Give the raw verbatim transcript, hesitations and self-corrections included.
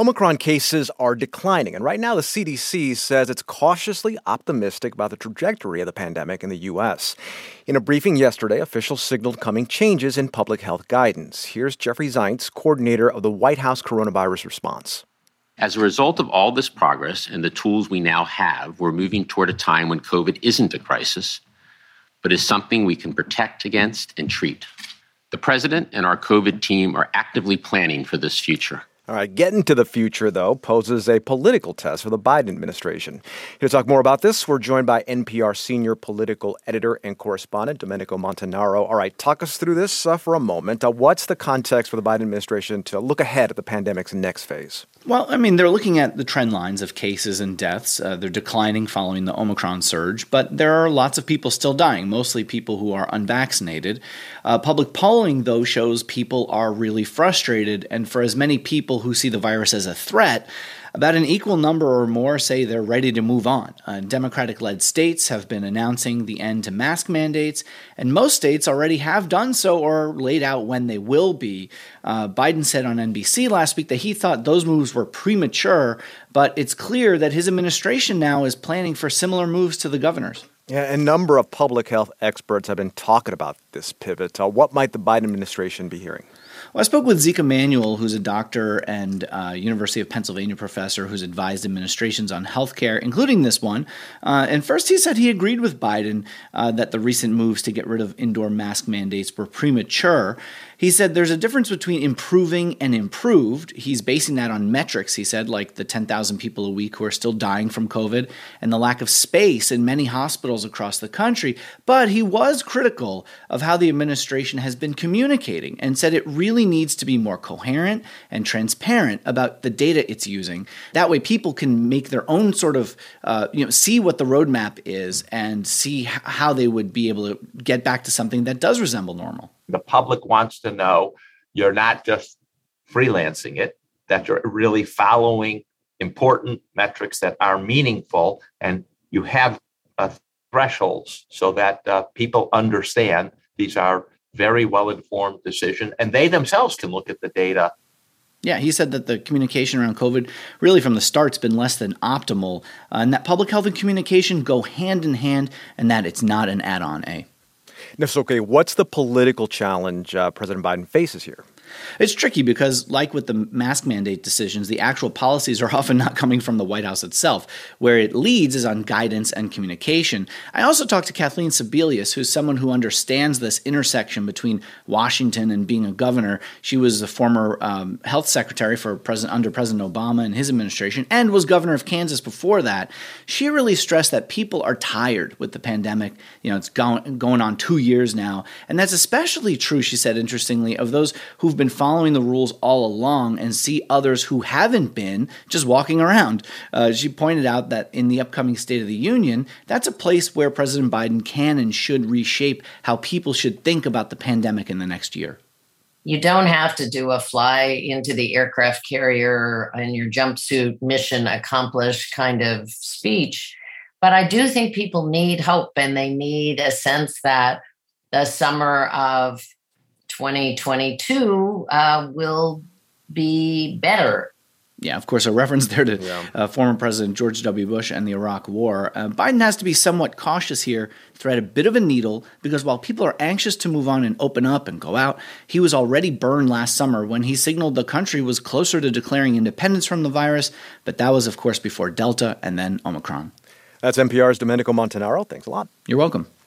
Omicron cases are declining, and right now the C D C says it's cautiously optimistic about the trajectory of the pandemic in the U S. In a briefing yesterday, officials signaled coming changes in public health guidance. Here's Jeffrey Zients, coordinator of the White House coronavirus response. As a result of all this progress and the tools we now have, we're moving toward a time when COVID isn't a crisis, but is something we can protect against and treat. The president and our COVID team are actively planning for this future. All right, getting to the future, though, poses a political test for the Biden administration. Here to talk more about this, we're joined by N P R senior political editor and correspondent Domenico Montanaro. All right, talk us through this uh, for a moment. Uh, what's the context for the Biden administration to look ahead at the pandemic's next phase? Well, I mean, they're looking at the trend lines of cases and deaths. Uh, they're declining following the Omicron surge, but there are lots of people still dying, mostly people who are unvaccinated. Uh, public polling, though, shows people are really frustrated, and for as many people who see the virus as a threat, about an equal number or more say they're ready to move on. Uh, Democratic-led states have been announcing the end to mask mandates, and most states already have done so or laid out when they will be. Uh, Biden said on N B C last week that he thought those moves were premature, but it's clear that his administration now is planning for similar moves to the governors. Yeah, a number of public health experts have been talking about this pivot. Uh, what might the Biden administration be hearing? Well, I spoke with Zeke Emanuel, who's a doctor and uh, University of Pennsylvania professor who's advised administrations on healthcare, including this one. Uh, and first, he said he agreed with Biden uh, that the recent moves to get rid of indoor mask mandates were premature. He said there's a difference between improving and improved. He's basing that on metrics, he said, like the ten thousand people a week who are still dying from COVID and the lack of space in many hospitals across the country. But he was critical of how the administration has been communicating and said it really needs to be more coherent and transparent about the data it's using. That way people can make their own sort of, uh, you know, see what the roadmap is and see h- how they would be able to get back to something that does resemble normal. The public wants to know you're not just freelancing it, that you're really following important metrics that are meaningful, and you have uh, thresholds so that uh, people understand these are very well-informed decisions, and they themselves can look at the data. Yeah, he said that the communication around COVID really from the start's been less than optimal, uh, and that public health and communication go hand in hand, and that it's not an add-on, A. No, so, okay, what's the political challenge uh, President Biden faces here? It's tricky because, like with the mask mandate decisions, the actual policies are often not coming from the White House itself. Where it leads is on guidance and communication. I also talked to Kathleen Sebelius, who's someone who understands this intersection between Washington and being a governor. She was a former um, health secretary for President under President Obama and his administration, and was governor of Kansas before that. She really stressed that people are tired with the pandemic. You know, it's going, going on two years now. And that's especially true, she said, interestingly, of those who've been following the rules all along and see others who haven't been just walking around. Uh, she pointed out that in the upcoming State of the Union, that's a place where President Biden can and should reshape how people should think about the pandemic in the next year. You don't have to do a fly into the aircraft carrier in your jumpsuit, mission accomplished kind of speech. But I do think people need hope, and they need a sense that the summer of twenty twenty-two uh, will be better. Yeah, of course, a reference there to yeah. uh, former President George W. Bush and the Iraq War. Uh, Biden has to be somewhat cautious here, thread a bit of a needle, because while people are anxious to move on and open up and go out, he was already burned last summer when he signaled the country was closer to declaring independence from the virus, but that was, of course, before Delta and then Omicron. That's N P R's Domenico Montanaro. Thanks a lot. You're welcome.